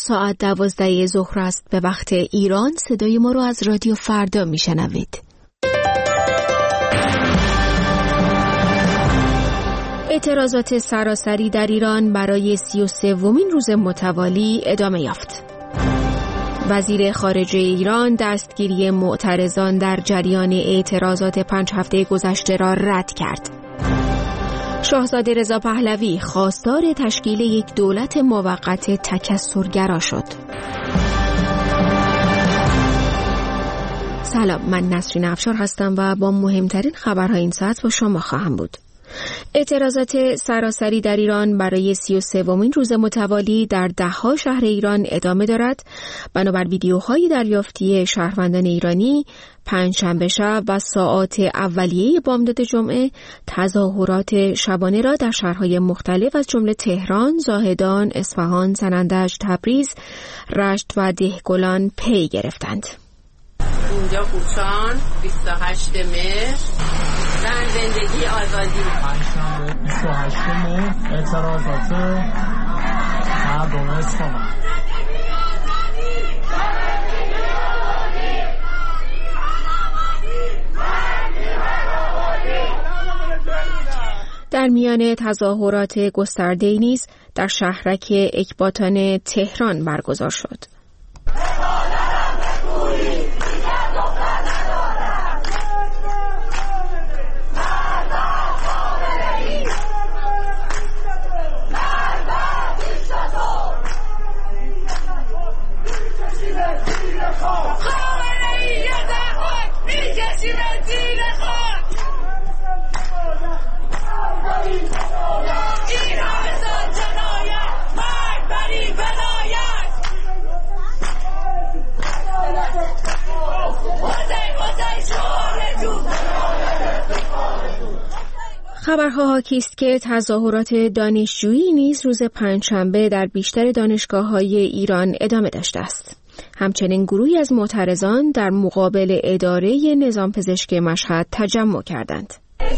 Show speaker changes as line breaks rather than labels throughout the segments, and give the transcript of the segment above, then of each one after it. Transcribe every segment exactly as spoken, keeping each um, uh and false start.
ساعت دوازده ظهر است به وقت ایران. صدای ما رو از رادیو فردا میشنوید. اعتراضات سراسری در ایران برای سی و سومین روز متوالی ادامه یافت. وزیر خارجه ایران دستگیری معترضان در جریان اعتراضات پنج هفته گذشته را رد کرد. شاهزاده رضا پهلوی خواستار تشکیل یک دولت موقت تکثرگرا شد. سلام، من نسرین افشار هستم و با مهمترین خبرهای این ساعت با شما خواهم بود. اعتراضات سراسری در ایران برای سی و سومین روز متوالی در ده‌ها شهر ایران ادامه دارد. بنابر ویدیوهای دریافتی شهروندان ایرانی، پنجشنبه شب و ساعات اولیه بامداد جمعه تظاهرات شبانه را در شهرهای مختلف از جمله تهران، زاهدان، اصفهان، سنندج، تبریز، رشت و دهقان پی گرفتند.
اینجا کوچان بیست و هشتم مهر، زن، زندگی، آزادی.
پنجشنبه بیست و هشتم مهر اعتراضات مردم اصفهان.
در میان تظاهرات گسترده‌ای نیز در شهرک اکباتان تهران برگزار شد. خبرها حاکی است که تظاهرات دانشجویی نیز روز پنجشنبه در بیشتر دانشگاه‌های ایران ادامه داشته است. همچنین گروهی از معترضان در مقابل اداره نظام پزشکی مشهد تجمع کردند.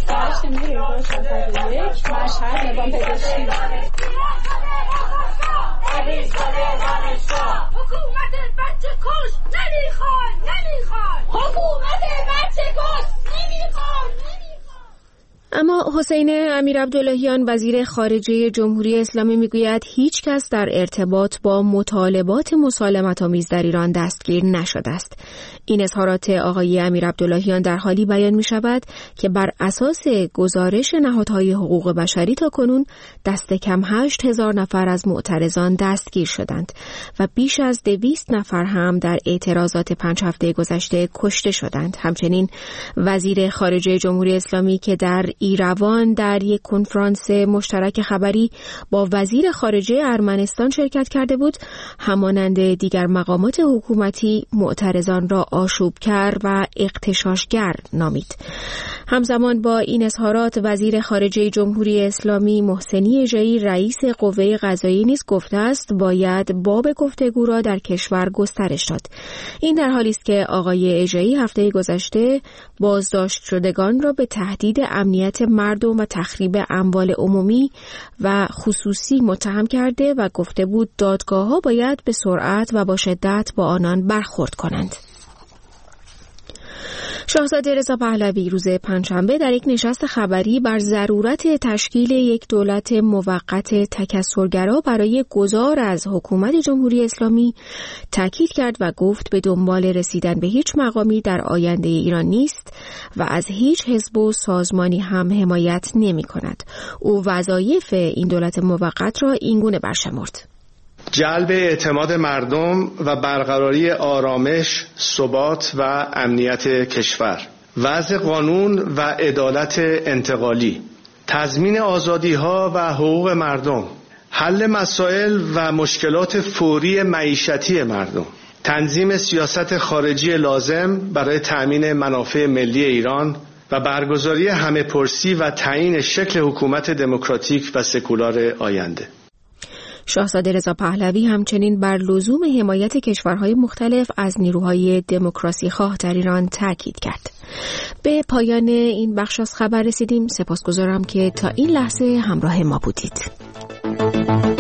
حکومت بچه کش نمیخواد نمیخواد حکومت بچه کش نمیخواد.
اما حسین امیرعبداللهیان وزیر خارجه جمهوری اسلامی میگوید هیچ کس در ارتباط با مطالبات مسالمت‌آمیز در ایران دستگیر نشده است. این اظهارات آقای امیرعبداللهیان در حالی بیان می شود که بر اساس گزارش نهادهای حقوق بشری تا کنون دست کم هشت هزار نفر از معترضان دستگیر شدند و بیش از دویست نفر هم در اعتراضات پنج هفته گذشته کشته شدند. همچنین وزیر خارجه جمهوری اسلامی که در ایروان در یک کنفرانس مشترک خبری با وزیر خارجه ارمنستان شرکت کرده بود، همانند دیگر مقامات حکومتی معترضان را آشوبگر و اغتشاشگر نامید. همزمان با این اظهارات وزیر خارجه جمهوری اسلامی محسنی اژه‌ای رئیس قوه قضاییه نیز گفته است باید باب گفتگو را در کشور گسترش داد. این در حالی است که آقای اژه‌ای هفته گذشته بازداشت شدگان را به تهدید امنیت مردم و تخریب اموال عمومی و خصوصی متهم کرده و گفته بود دادگاه‌ها باید به سرعت و با شدت با آنان برخورد کنند. شاهزاده رضا پهلوی روز پنجشنبه در یک نشست خبری بر ضرورت تشکیل یک دولت موقت تکثرگرا برای گذار از حکومت جمهوری اسلامی تاکید کرد و گفت به دنبال رسیدن به هیچ مقامی در آینده ایران نیست و از هیچ حزب و سازمانی هم حمایت نمی کند. او وظایف این دولت موقت را اینگونه برشمرد:
جلب اعتماد مردم و برقراری آرامش، ثبات و امنیت کشور، وضع قانون و عدالت انتقالی، تضمین آزادی‌ها و حقوق مردم، حل مسائل و مشکلات فوری معیشتی مردم، تنظیم سیاست خارجی لازم برای تأمین منافع ملی ایران و برگزاری همه‌پرسی و تعیین شکل حکومت دموکراتیک و سکولار آینده.
شاهزاده رضا پهلوی همچنین بر لزوم حمایت کشورهای مختلف از نیروهای دموکراسی خواه در ایران تاکید کرد. به پایان این بخش از خبر رسیدیم. سپاسگزارم که تا این لحظه همراه ما بودید.